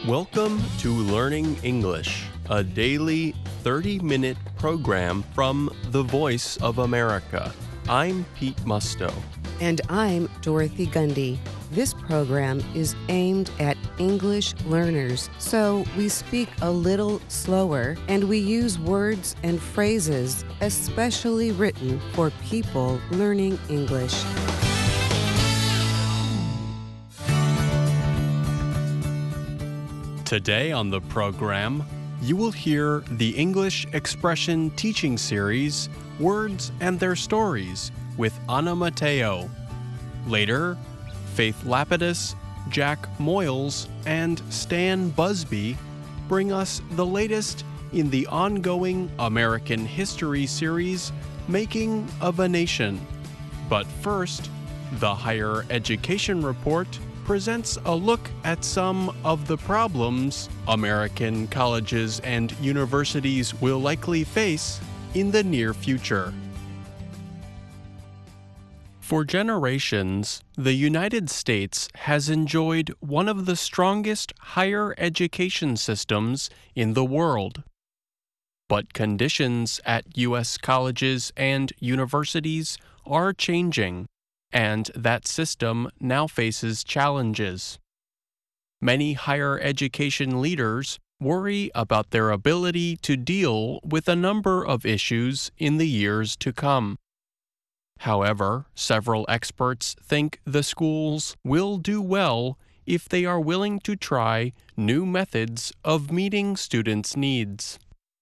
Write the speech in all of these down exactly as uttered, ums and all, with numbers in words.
Welcome to Learning English, a daily thirty-minute program from The Voice of America. I'm Pete Musto. And I'm Dorothy Gundy. This program is aimed at English learners, so we speak a little slower and we use words and phrases especially written for people learning English. Today on the program, you will hear the English expression teaching series, Words and Their Stories, with Anna Mateo. Later, Faith Lapidus, Jack Moyles, and Stan Busby bring us the latest in the ongoing American history series, Making of a Nation. But first, the Higher Education Report presents a look at some of the problems American colleges and universities will likely face in the near future. For generations, the United States has enjoyed one of the strongest higher education systems in the world. But conditions at U S colleges and universities are changing, and that system now faces challenges. Many higher education leaders worry about their ability to deal with a number of issues in the years to come. However, several experts think the schools will do well if they are willing to try new methods of meeting students' needs.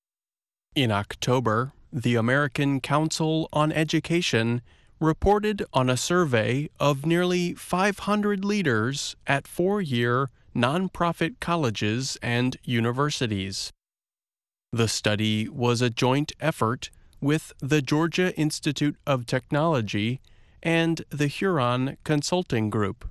In October, the American Council on Education reported on a survey of nearly five hundred leaders at four-year nonprofit colleges and universities. The study was a joint effort with the Georgia Institute of Technology and the Huron Consulting Group.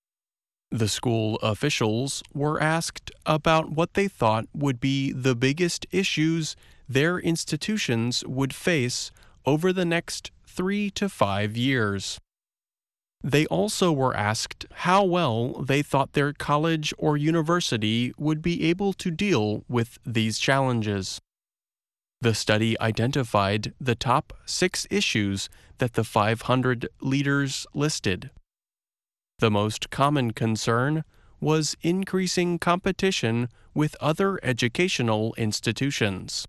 The school officials were asked about what they thought would be the biggest issues their institutions would face over the next three to five years. They also were asked how well they thought their college or university would be able to deal with these challenges. The study identified the top six issues that the five hundred leaders listed. The most common concern was increasing competition with other educational institutions.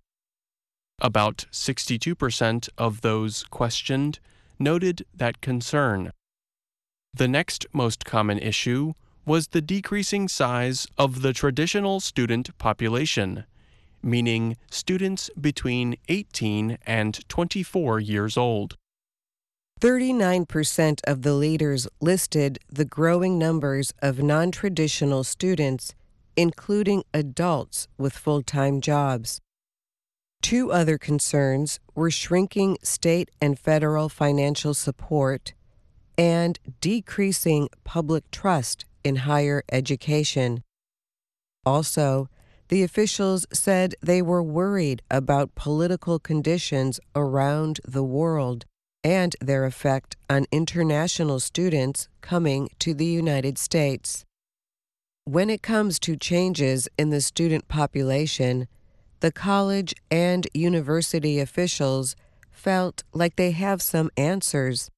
About sixty-two percent of those questioned noted that concern. The next most common issue was the decreasing size of the traditional student population, meaning students between eighteen and twenty-four years old. thirty-nine percent of the leaders listed the growing numbers of non-traditional students, including adults with full-time jobs. Two other concerns were shrinking state and federal financial support and decreasing public trust in higher education. Also, the officials said they were worried about political conditions around the world and their effect on international students coming to the United States. When it comes to changes in the student population, the college and university officials felt like they have some answers.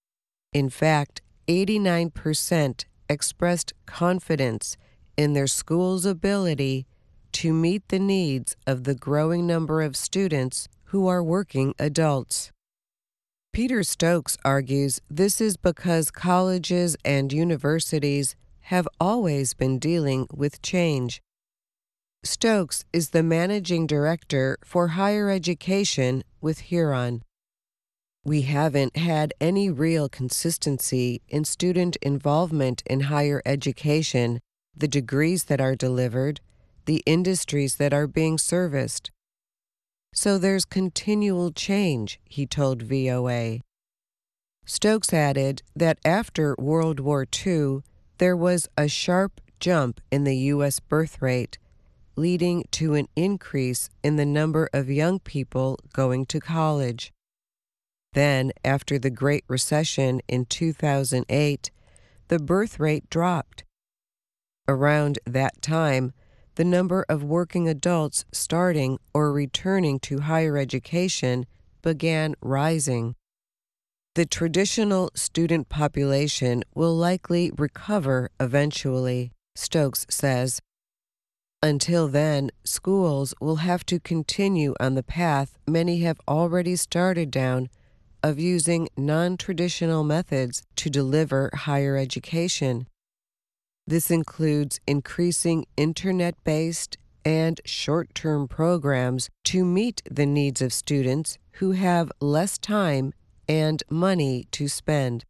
In fact, eighty-nine percent expressed confidence in their school's ability to meet the needs of the growing number of students who are working adults. Peter Stokes argues this is because colleges and universities have always been dealing with change. Stokes is the managing director for higher education with Huron. We haven't had any real consistency in student involvement in higher education, the degrees that are delivered, the industries that are being serviced. So there's continual change, he told V O A. Stokes added that after World War Two, there was a sharp jump in the U S birth rate, leading to an increase in the number of young people going to college. Then, after the Great Recession in two thousand eight, the birth rate dropped. Around that time, the number of working adults starting or returning to higher education began rising. The traditional student population will likely recover eventually, Stokes says. Until then, schools will have to continue on the path many have already started down of using non-traditional methods to deliver higher education. This includes increasing internet-based and short-term programs to meet the needs of students who have less time and money to spend.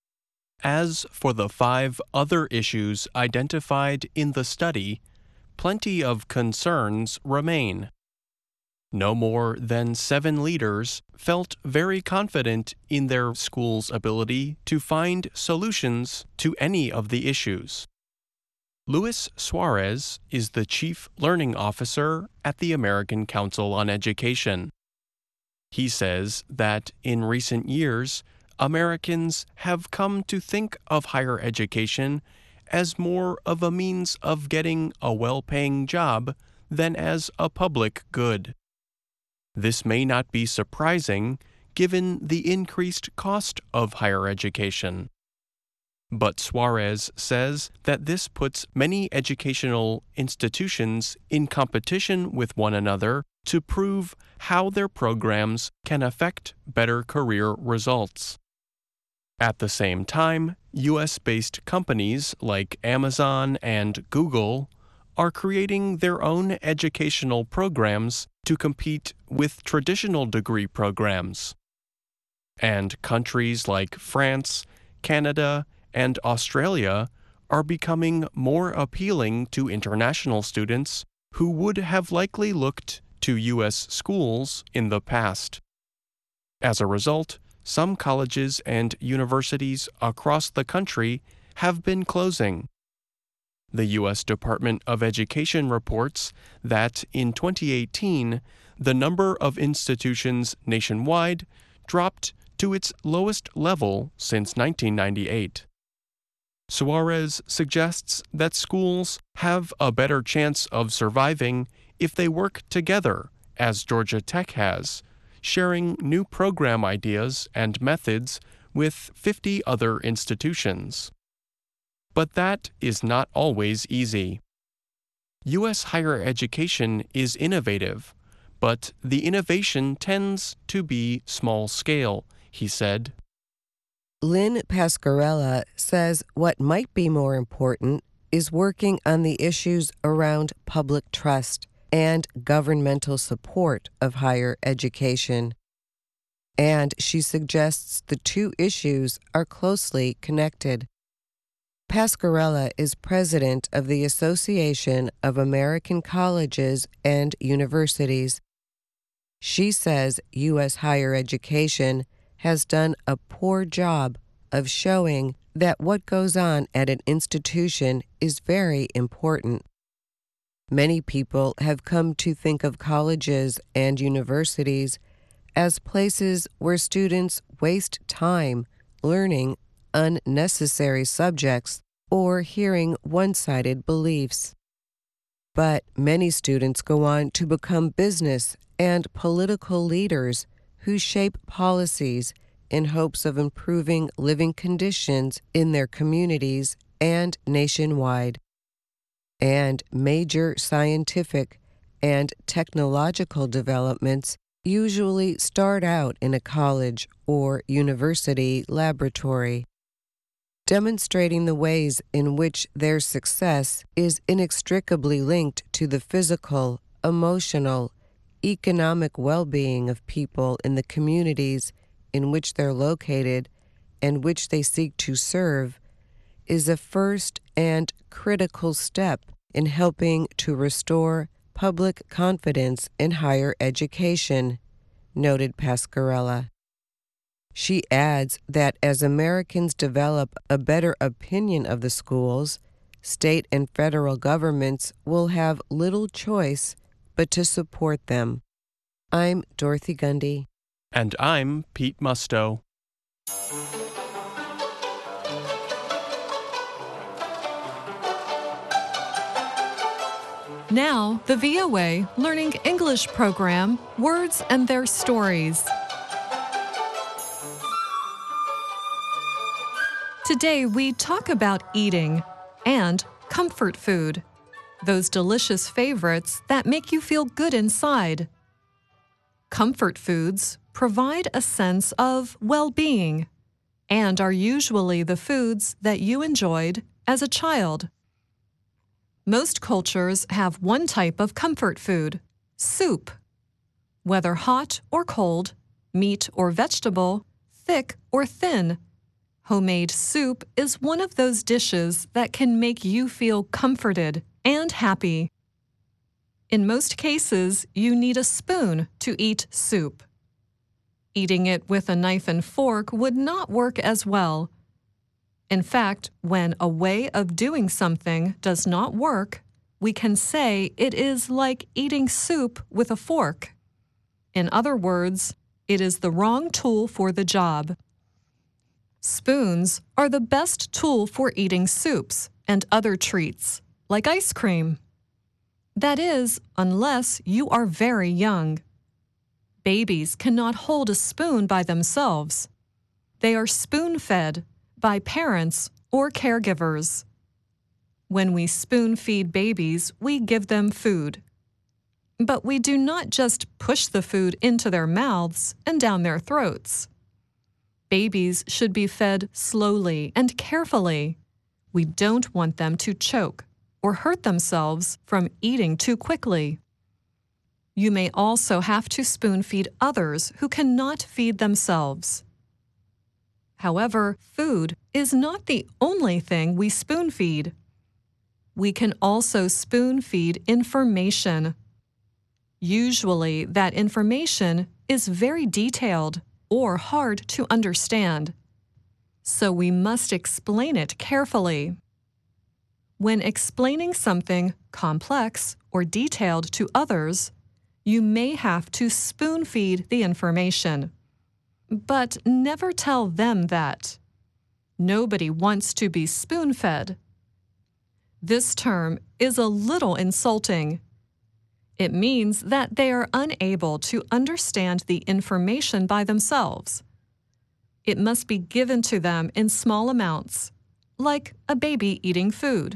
As for the five other issues identified in the study, plenty of concerns remain. No more than seven leaders felt very confident in their school's ability to find solutions to any of the issues. Luis Suarez is the Chief Learning Officer at the American Council on Education. He says that in recent years, Americans have come to think of higher education as more of a means of getting a well-paying job than as a public good. This may not be surprising given the increased cost of higher education. But Suarez says that this puts many educational institutions in competition with one another to prove how their programs can affect better career results. At the same time, U S-based companies like Amazon and Google are creating their own educational programs to compete with traditional degree programs. And countries like France, Canada, and Australia are becoming more appealing to international students who would have likely looked to U S schools in the past. As a result, some colleges and universities across the country have been closing. The U S Department of Education reports that in twenty eighteen, the number of institutions nationwide dropped to its lowest level since nineteen ninety-eight. Suarez suggests that schools have a better chance of surviving if they work together, as Georgia Tech has, sharing new program ideas and methods with fifty other institutions. But that is not always easy. U S higher education is innovative, but the innovation tends to be small-scale, he said. Lynn Pascarella says what might be more important is working on the issues around public trust and governmental support of higher education. And she suggests the two issues are closely connected. Pascarella is president of the Association of American Colleges and Universities. She says U S higher education has done a poor job of showing that what goes on at an institution is very important. Many people have come to think of colleges and universities as places where students waste time learning unnecessary subjects or hearing one-sided beliefs. But many students go on to become business and political leaders who shape policies in hopes of improving living conditions in their communities and nationwide. And major scientific and technological developments usually start out in a college or university laboratory, demonstrating the ways in which their success is inextricably linked to the physical, emotional, economic well-being of people in the communities in which they're located and which they seek to serve, is a first and critical step in helping to restore public confidence in higher education, noted Pascarella. She adds that as Americans develop a better opinion of the schools, state and federal governments will have little choice but to support them. I'm Dorothy Gundy. And I'm Pete Musto. Now, the V O A Learning English program, Words and Their Stories. Today, we talk about eating and comfort food, those delicious favorites that make you feel good inside. Comfort foods provide a sense of well-being and are usually the foods that you enjoyed as a child. Most cultures have one type of comfort food, soup. Whether hot or cold, meat or vegetable, thick or thin, homemade soup is one of those dishes that can make you feel comforted and happy. In most cases, you need a spoon to eat soup. Eating it with a knife and fork would not work as well. In fact, when a way of doing something does not work, we can say it is like eating soup with a fork. In other words, it is the wrong tool for the job. Spoons are the best tool for eating soups and other treats, like ice cream. That is, unless you are very young. Babies cannot hold a spoon by themselves. They are spoon-fed by parents or caregivers. When we spoon-feed babies, we give them food. But we do not just push the food into their mouths and down their throats. Babies should be fed slowly and carefully. We don't want them to choke or hurt themselves from eating too quickly. You may also have to spoon-feed others who cannot feed themselves. However, food is not the only thing we spoon-feed. We can also spoon-feed information. Usually, that information is very detailed or hard to understand, so we must explain it carefully. When explaining something complex or detailed to others, you may have to spoon-feed the information. But never tell them that. Nobody wants to be spoon-fed. This term is a little insulting. It means that they are unable to understand the information by themselves. It must be given to them in small amounts, like a baby eating food.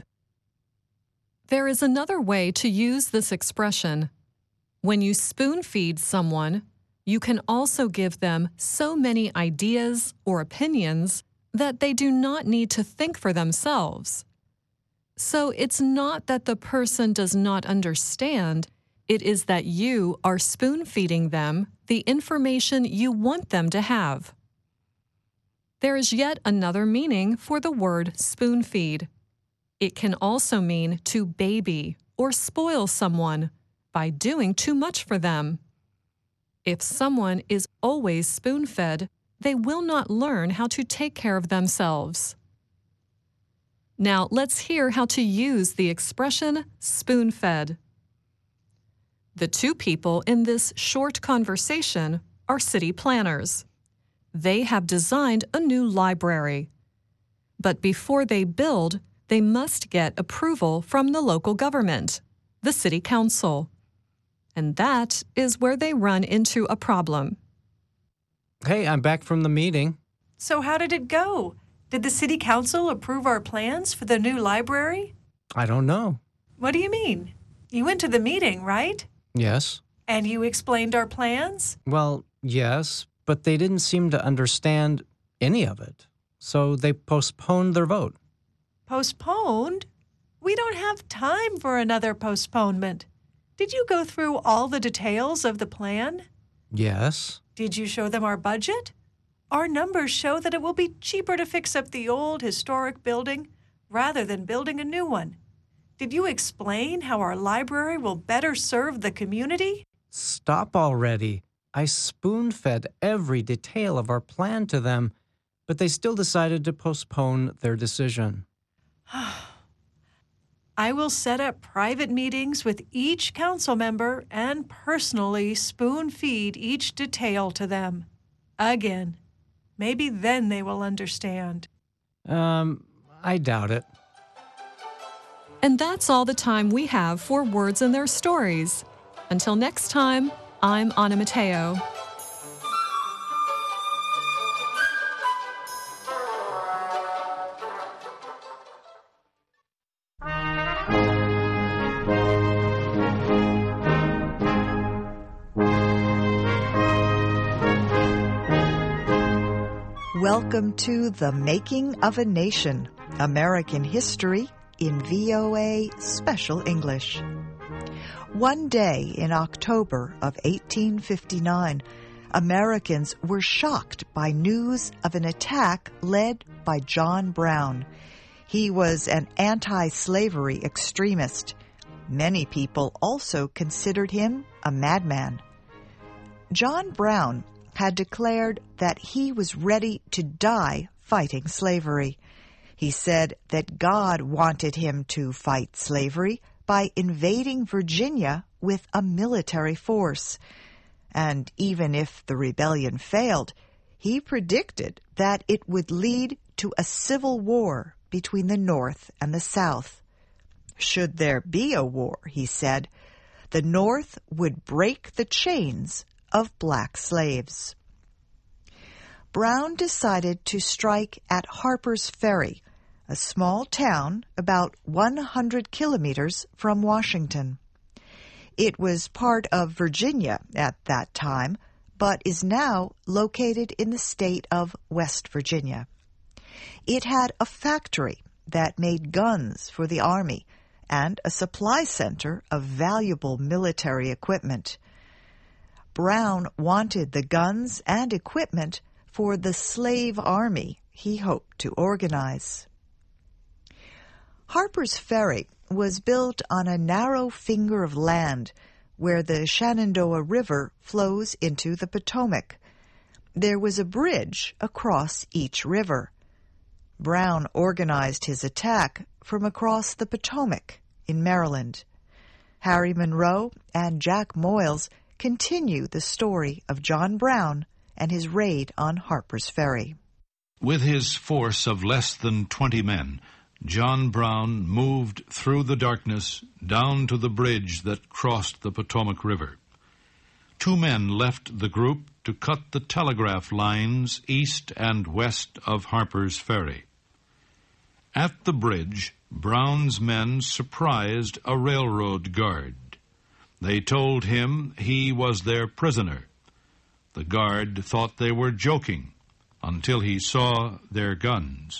There is another way to use this expression. When you spoon-feed someone, you can also give them so many ideas or opinions that they do not need to think for themselves. So it's not that the person does not understand, it is that you are spoon-feeding them the information you want them to have. There is yet another meaning for the word spoon-feed. It can also mean to baby or spoil someone by doing too much for them. If someone is always spoon-fed, they will not learn how to take care of themselves. Now, let's hear how to use the expression spoon-fed. The two people in this short conversation are city planners. They have designed a new library. But before they build, they must get approval from the local government, the city council. And that is where they run into a problem. Hey, I'm back from the meeting. So how did it go? Did the city council approve our plans for the new library? I don't know. What do you mean? You went to the meeting, right? Yes. And you explained our plans? Well, yes, but they didn't seem to understand any of it. So they postponed their vote. Postponed? We don't have time for another postponement. Did you go through all the details of the plan? Yes. Did you show them our budget? Our numbers show that it will be cheaper to fix up the old historic building rather than building a new one. Did you explain how our library will better serve the community? Stop already. I spoon-fed every detail of our plan to them, but they still decided to postpone their decision. I will set up private meetings with each council member and personally spoon-feed each detail to them. Again. Maybe then they will understand. Um, I doubt it. And that's all the time we have for Words and Their Stories. Until next time, I'm Anna Mateo. Welcome to The Making of a Nation, American History in V O A Special English. One day in October of eighteen fifty-nine, Americans were shocked by news of an attack led by John Brown. He was an anti-slavery extremist. Many people also considered him a madman. John Brown had declared that he was ready to die fighting slavery. He said that God wanted him to fight slavery by invading Virginia with a military force. And even if the rebellion failed, he predicted that it would lead to a civil war between the North and the South. Should there be a war, he said, the North would break the chains of black slaves. Brown decided to strike at Harper's Ferry, a small town about one hundred kilometers from Washington. It was part of Virginia at that time, but is now located in the state of West Virginia. It had a factory that made guns for the Army and a supply center of valuable military equipment. Brown wanted the guns and equipment for the slave army he hoped to organize. Harper's Ferry was built on a narrow finger of land where the Shenandoah River flows into the Potomac. There was a bridge across each river. Brown organized his attack from across the Potomac in Maryland. Harry Monroe and Jack Moyles continue the story of John Brown and his raid on Harper's Ferry. With his force of less than twenty men, John Brown moved through the darkness down to the bridge that crossed the Potomac River. Two men left the group to cut the telegraph lines east and west of Harper's Ferry. At the bridge, Brown's men surprised a railroad guard. They told him he was their prisoner. The guard thought they were joking until he saw their guns.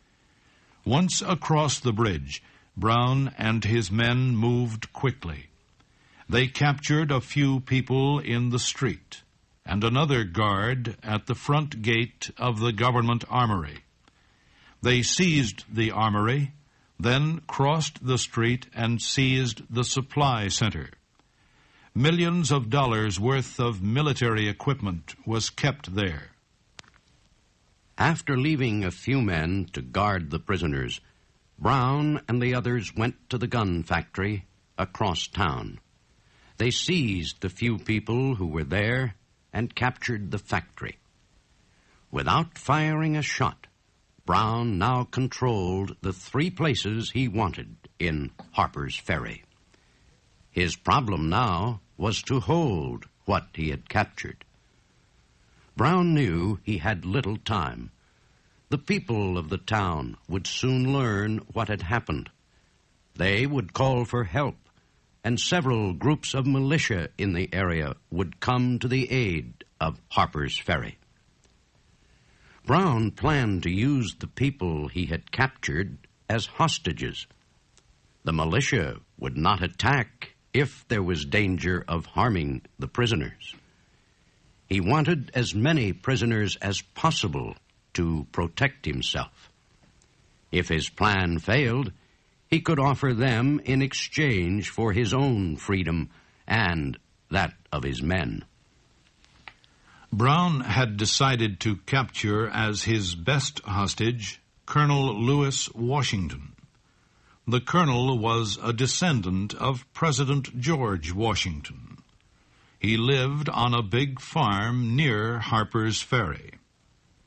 Once across the bridge, Brown and his men moved quickly. They captured a few people in the street and another guard at the front gate of the government armory. They seized the armory, then crossed the street and seized the supply center. Millions of dollars worth of military equipment was kept there. After leaving a few men to guard the prisoners, Brown and the others went to the gun factory across town. They seized the few people who were there and captured the factory. Without firing a shot, Brown now controlled the three places he wanted in Harper's Ferry. His problem now was to hold what he had captured. Brown knew he had little time. The people of the town would soon learn what had happened. They would call for help, and several groups of militia in the area would come to the aid of Harper's Ferry. Brown planned to use the people he had captured as hostages. The militia would not attack if there was danger of harming the prisoners. He wanted as many prisoners as possible to protect himself. If his plan failed, he could offer them in exchange for his own freedom and that of his men. Brown had decided to capture as his best hostage Colonel Lewis Washington. The colonel was a descendant of President George Washington. He lived on a big farm near Harper's Ferry.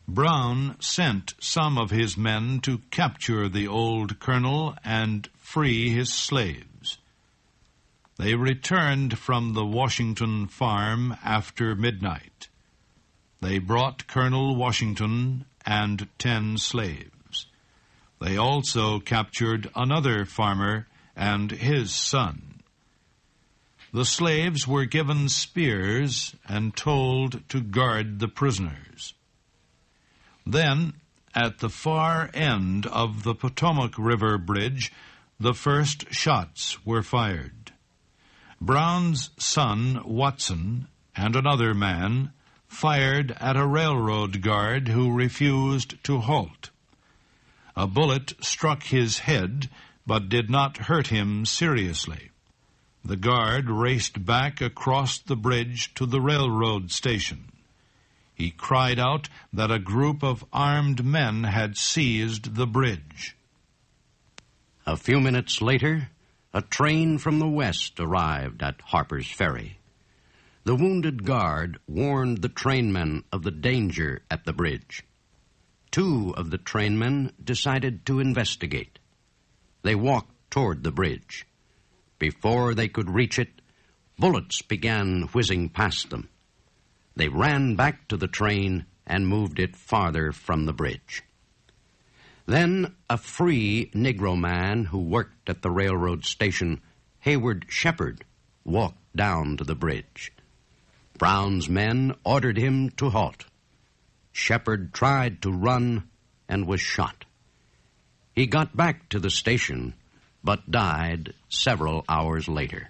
Brown sent some of his men to capture the old colonel and free his slaves. They returned from the Washington farm after midnight. They brought Colonel Washington and ten slaves. They also captured another farmer and his son. The slaves were given spears and told to guard the prisoners. Then, at the far end of the Potomac River Bridge, the first shots were fired. Brown's son, Watson, and another man fired at a railroad guard who refused to halt. A bullet struck his head, but did not hurt him seriously. The guard raced back across the bridge to the railroad station. He cried out that a group of armed men had seized the bridge. A few minutes later, a train from the west arrived at Harper's Ferry. The wounded guard warned the trainmen of the danger at the bridge. Two of the trainmen decided to investigate. They walked toward the bridge. Before they could reach it, bullets began whizzing past them. They ran back to the train and moved it farther from the bridge. Then a free Negro man who worked at the railroad station, Hayward Shepard, walked down to the bridge. Brown's men ordered him to halt. Shepard tried to run and was shot. He got back to the station, but died several hours later.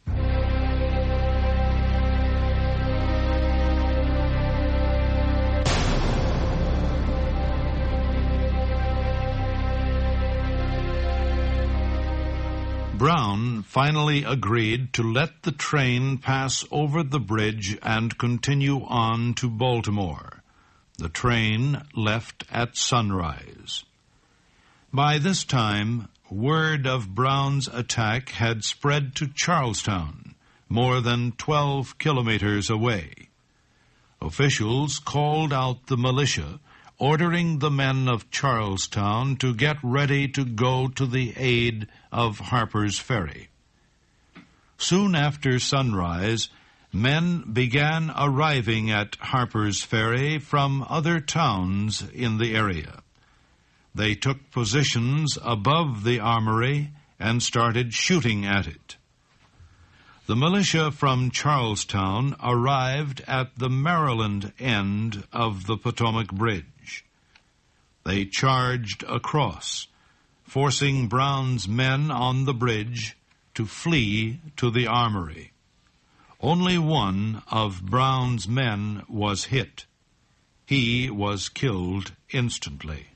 Brown finally agreed to let the train pass over the bridge and continue on to Baltimore. The train left at sunrise. By this time, word of Brown's attack had spread to Charlestown, more than twelve kilometers away. Officials called out the militia, ordering the men of Charlestown to get ready to go to the aid of Harper's Ferry. Soon after sunrise, men began arriving at Harper's Ferry from other towns in the area. They took positions above the armory and started shooting at it. The militia from Charlestown arrived at the Maryland end of the Potomac Bridge. They charged across, forcing Brown's men on the bridge to flee to the armory. Only one of Brown's men was hit. He was killed instantly.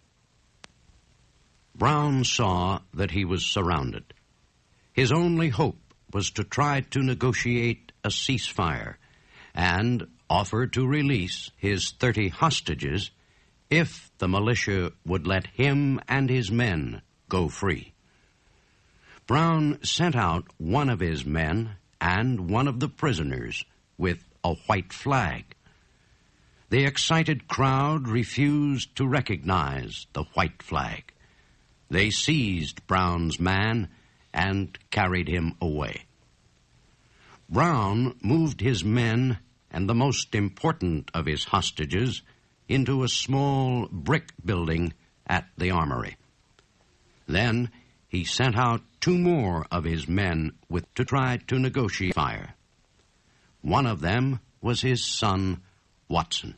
Brown saw that he was surrounded. His only hope was to try to negotiate a ceasefire and offer to release his thirty hostages if the militia would let him and his men go free. Brown sent out one of his men and one of the prisoners with a white flag. The excited crowd refused to recognize the white flag. They seized Brown's man and carried him away. Brown moved his men and the most important of his hostages into a small brick building at the armory. Then he sent out two more of his men with to try to negotiate fire. One of them was his son, Watson.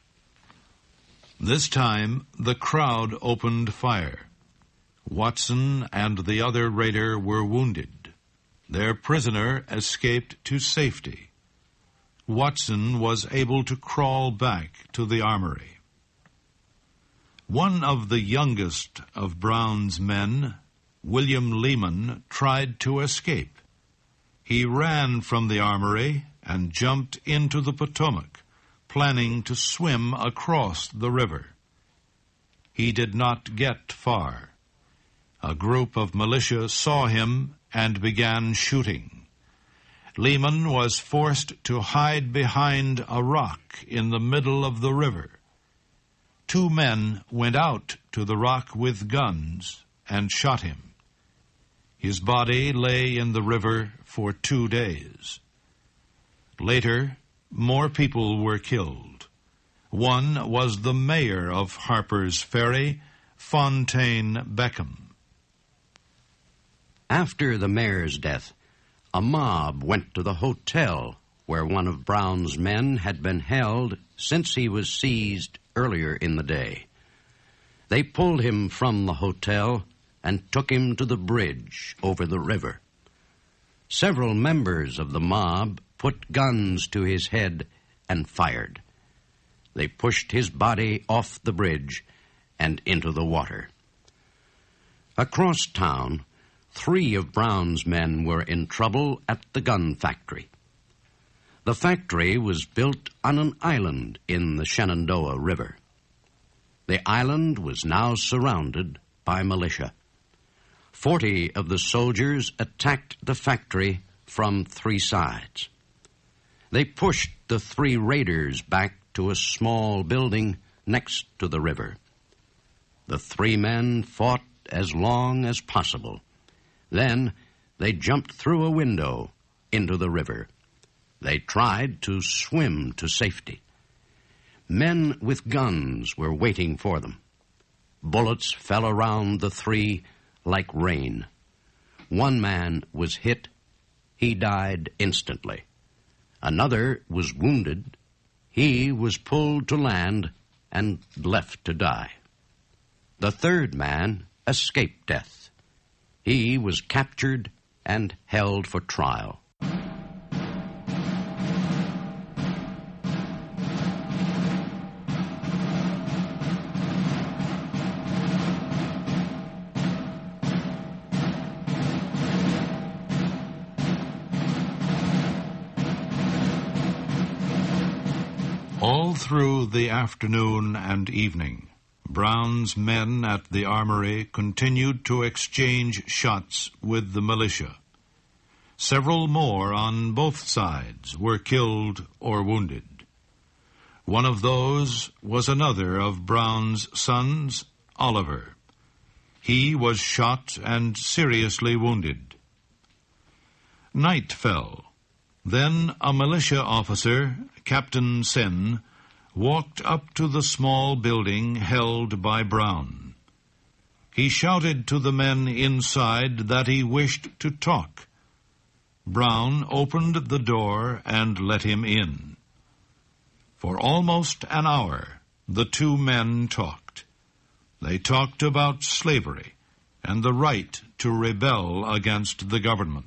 This time, the crowd opened fire. Watson and the other raider were wounded. Their prisoner escaped to safety. Watson was able to crawl back to the armory. One of the youngest of Brown's men, William Lehman, tried to escape. He ran from the armory and jumped into the Potomac, planning to swim across the river. He did not get far. A group of militia saw him and began shooting. Lehman was forced to hide behind a rock in the middle of the river. two men went out to the rock with guns and shot him. His body lay in the river for two days. Later, more people were killed. One was the mayor of Harper's Ferry, Fontaine Beckham. After the mayor's death, a mob went to the hotel where one of Brown's men had been held since he was seized earlier in the day. They pulled him from the hotel and took him to the bridge over the river. Several members of the mob put guns to his head and fired. They pushed his body off the bridge and into the water. Across town, three of Brown's men were in trouble at the gun factory. The factory was built on an island in the Shenandoah River. The island was now surrounded by militia. Forty of the soldiers attacked the factory from three sides. They pushed the three raiders back to a small building next to the river. The three men fought as long as possible. Then they jumped through a window into the river. They tried to swim to safety. Men with guns were waiting for them. Bullets fell around the three like rain. One man was hit. He died instantly. Another was wounded. He was pulled to land and left to die. The third man escaped death. He was captured and held for trial. All through the afternoon and evening, Brown's men at the armory continued to exchange shots with the militia. Several more on both sides were killed or wounded. One of those was another of Brown's sons, Oliver. He was shot and seriously wounded. Night fell. Then a militia officer, Captain Sin, walked up to the small building held by Brown. He shouted to the men inside that he wished to talk. Brown opened the door and let him in. For almost an hour, the two men talked. They talked about slavery and the right to rebel against the government.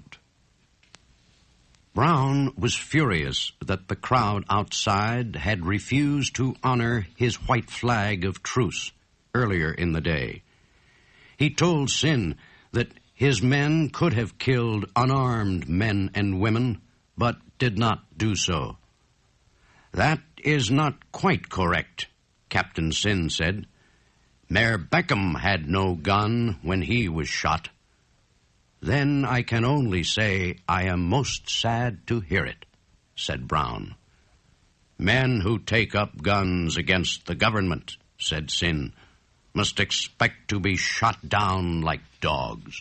Brown was furious that the crowd outside had refused to honor his white flag of truce earlier in the day. He told Sin that his men could have killed unarmed men and women, but did not do so. "That is not quite correct," Captain Sin said. "Mayor Beckham had no gun when he was shot." "Then I can only say I am most sad to hear it," said Brown. "Men who take up guns against the government," said Sin, "must expect to be shot down like dogs."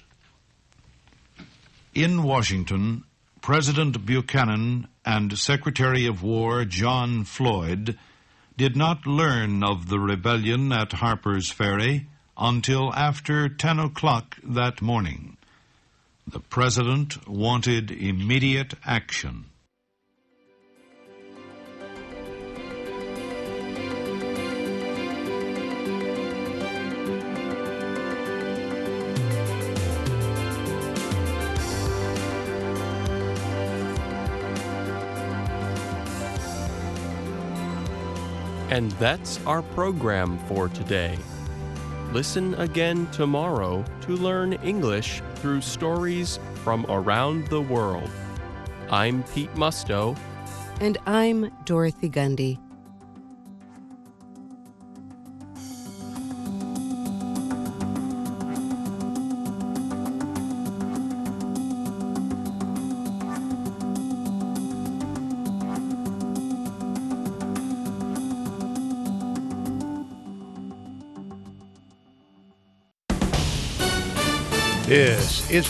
In Washington, President Buchanan and Secretary of War John Floyd did not learn of the rebellion at Harper's Ferry until after ten o'clock that morning. The President wanted immediate action. And that's our program for today. Listen again tomorrow to learn English through stories from around the world. I'm Pete Musto. And I'm Dorothy Gundy. This is